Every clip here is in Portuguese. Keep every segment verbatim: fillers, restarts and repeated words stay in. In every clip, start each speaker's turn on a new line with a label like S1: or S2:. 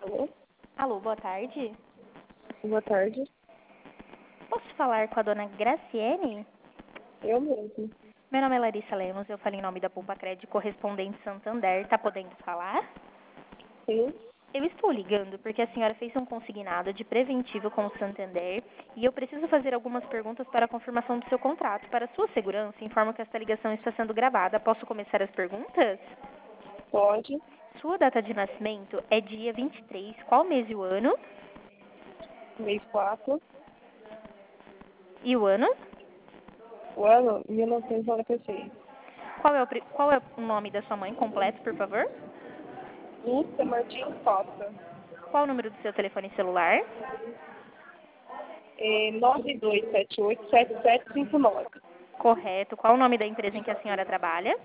S1: Alô?
S2: Alô, boa tarde.
S1: Boa tarde.
S2: Posso falar com a dona Graciene?
S1: Eu mesmo.
S2: Meu nome é Larissa Lemos, eu falo em nome da Poupa Crédito Correspondente Santander. Tá podendo falar?
S1: Sim.
S2: Eu estou ligando porque a senhora fez um consignado de preventivo com o Santander e eu preciso fazer algumas perguntas para a confirmação do seu contrato. Para sua segurança, informo que esta ligação está sendo gravada. Posso começar as perguntas?
S1: Pode.
S2: Sua data de nascimento é dia vinte e três. Qual mês e o ano?
S1: Mês quatro.
S2: E o ano?
S1: O ano, mil novecentos e noventa e seis.
S2: Qual é o, pri- qual é o nome da sua mãe completo, por favor?
S1: Lúcia Martins Costa.
S2: Qual o número do seu telefone celular?
S1: É nove dois sete oito sete sete cinco nove.
S2: Correto. Qual o nome da empresa em que a senhora trabalha?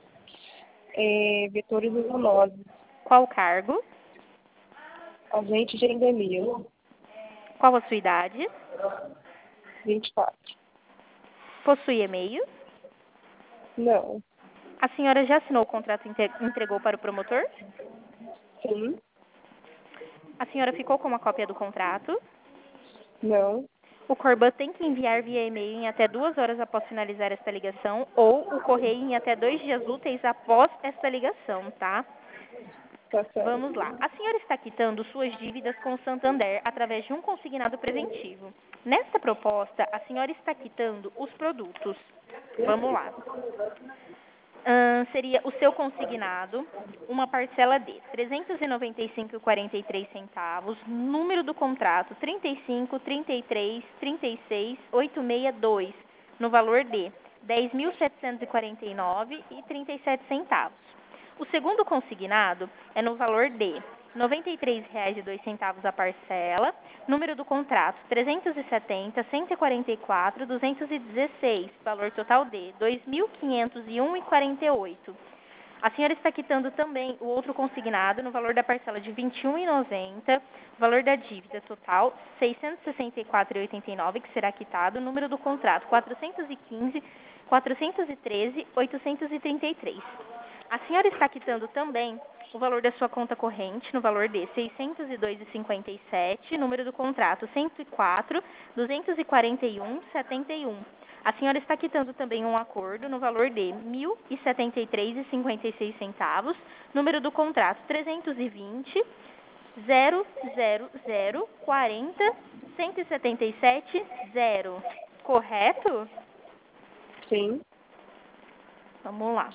S1: É Vetores Imunose.
S2: Qual o cargo?
S1: Agente de endemia.
S2: Qual a sua idade?
S1: vinte e quatro.
S2: Possui e-mail?
S1: Não.
S2: A senhora já assinou o contrato e inte- entregou para o promotor?
S1: Sim.
S2: A senhora ficou com uma cópia do contrato?
S1: Não.
S2: O Corban tem que enviar via e-mail em até duas horas após finalizar esta ligação ou o correio em até dois dias úteis após esta ligação, tá?
S1: Tá certo.
S2: Vamos lá. A senhora está quitando suas dívidas com o Santander através de um consignado preventivo. Nesta proposta, a senhora está quitando os produtos. Vamos lá. Ahn, seria o seu consignado, uma parcela de trezentos e noventa e cinco vírgula quarenta e três centavos, número do contrato trinta e cinco, trinta e três, trinta e seis, oitocentos e sessenta e dois, no valor de dez mil setecentos e quarenta e nove reais e trinta e sete centavos. O segundo consignado é no valor de noventa e três reais e dois centavos a parcela, número do contrato trezentos e setenta, cento e quarenta e quatro, duzentos e dezesseis, valor total de dois mil quinhentos e um reais e quarenta e oito. A senhora está quitando também o outro consignado no valor da parcela de vinte e um reais e noventa centavos, valor da dívida total seiscentos e sessenta e quatro reais e oitenta e nove centavos, que será quitado, número do contrato quatrocentos e quinze, quatrocentos e treze, oitocentos e trinta e três. A senhora está quitando também o valor da sua conta corrente no valor de seiscentos e dois reais e cinquenta e sete, número do contrato cento e quatro, duzentos e quarenta e um reais e setenta e um. A senhora está quitando também um acordo no valor de mil e setenta e três reais e cinquenta e seis centavos, número do contrato trezentos e vinte, zero zero zero, quarenta, cento e setenta e sete, zero. Correto?
S1: Sim.
S2: Vamos lá.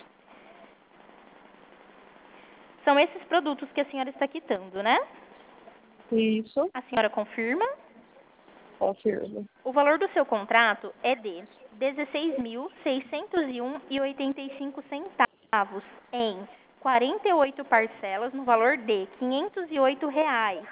S2: São esses produtos que a senhora está quitando, né?
S1: Isso.
S2: A senhora confirma?
S1: Confirmo.
S2: O valor do seu contrato é de dezesseis mil seiscentos e um reais e oitenta e cinco centavos em quarenta e oito parcelas no valor de quinhentos e oito reais.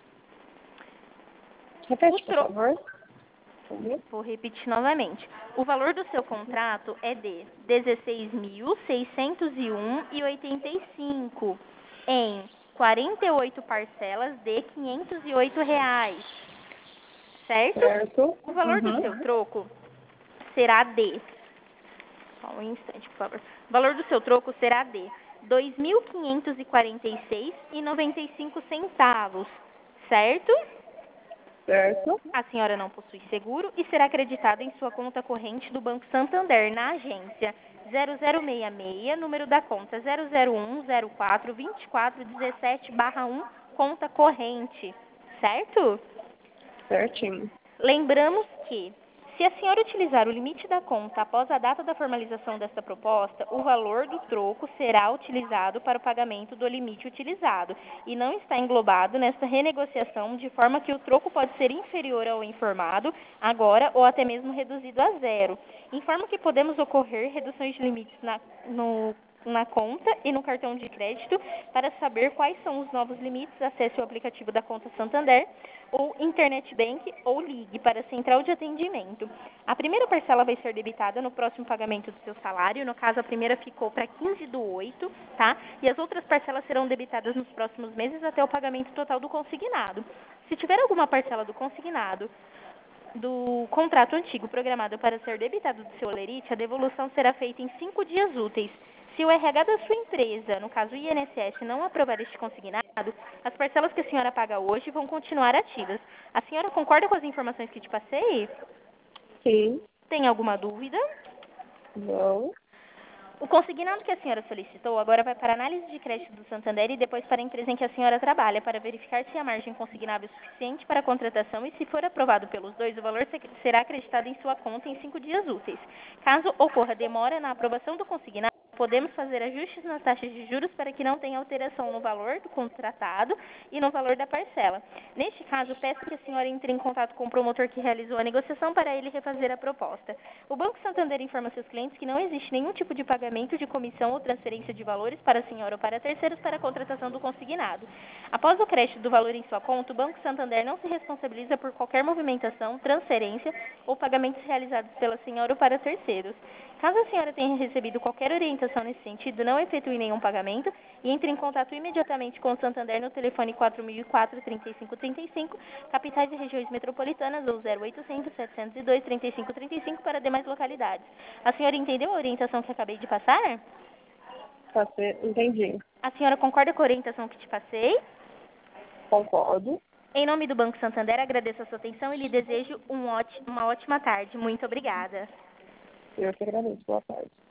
S2: O
S1: Repete, por
S2: tro...
S1: favor. Uhum.
S2: Vou repetir novamente. O valor do seu contrato é de dezesseis mil seiscentos e um reais e oitenta e cinco em quarenta e oito parcelas de quinhentos e oito reais. Certo?
S1: Certo.
S2: O valor do seu
S1: Uhum.
S2: troco será de... Só um instante, por favor. O valor do seu troco será de dois mil quinhentos e quarenta e seis reais e noventa e cinco centavos. Certo?
S1: Certo.
S2: A senhora não possui seguro e será acreditada em sua conta corrente do Banco Santander, na agência zero zero seis seis, número da conta zero zero um zero quatro vinte e quatro dezessete barra um, conta corrente. Certo?
S1: Certinho.
S2: Lembramos que, se a senhora utilizar o limite da conta após a data da formalização desta proposta, o valor do troco será utilizado para o pagamento do limite utilizado e não está englobado nesta renegociação, de forma que o troco pode ser inferior ao informado agora ou até mesmo reduzido a zero. Informo que podemos ocorrer reduções de limites na, no na conta e no cartão de crédito. Para saber quais são os novos limites, acesse o aplicativo da conta Santander ou Internet Bank ou ligue para a central de atendimento. A primeira parcela vai ser debitada no próximo pagamento do seu salário. No caso, a primeira ficou para quinze do oito, tá? E as outras parcelas serão debitadas nos próximos meses até o pagamento total do consignado. Se tiver alguma parcela do consignado do contrato antigo programado para ser debitado do seu olerite, a devolução será feita em cinco dias úteis. Se o R H da sua empresa, no caso o I N S S, não aprovar este consignado, as parcelas que a senhora paga hoje vão continuar ativas. A senhora concorda com as informações que te passei?
S1: Sim.
S2: Tem alguma dúvida?
S1: Não.
S2: O consignado que a senhora solicitou agora vai para a análise de crédito do Santander e depois para a empresa em que a senhora trabalha, para verificar se a margem consignável é suficiente para a contratação e, se for aprovado pelos dois, o valor se- será acreditado em sua conta em cinco dias úteis. Caso ocorra demora na aprovação do consignado, podemos fazer ajustes nas taxas de juros para que não tenha alteração no valor do contratado e no valor da parcela. Neste caso, peço que a senhora entre em contato com o promotor que realizou a negociação para ele refazer a proposta. O Banco Santander informa seus clientes que não existe nenhum tipo de pagamento de comissão ou transferência de valores para a senhora ou para terceiros para a contratação do consignado. Após o crédito do valor em sua conta, o Banco Santander não se responsabiliza por qualquer movimentação, transferência ou pagamentos realizados pela senhora ou para terceiros. Caso a senhora tenha recebido qualquer orientação nesse sentido, não efetue nenhum pagamento e entre em contato imediatamente com o Santander no telefone quatro mil e quatro, trinta e cinco trinta e cinco, capitais e regiões metropolitanas, ou zero oitocentos, setecentos e dois, trinta e cinco trinta e cinco para demais localidades. A senhora entendeu a orientação que acabei de passar?
S1: Passei. Entendi.
S2: A senhora concorda com a orientação que te passei?
S1: Concordo.
S2: Em nome do Banco Santander, agradeço a sua atenção e lhe desejo um ótimo, uma ótima tarde. Muito obrigada.
S1: Eu que agradeço. Boa tarde.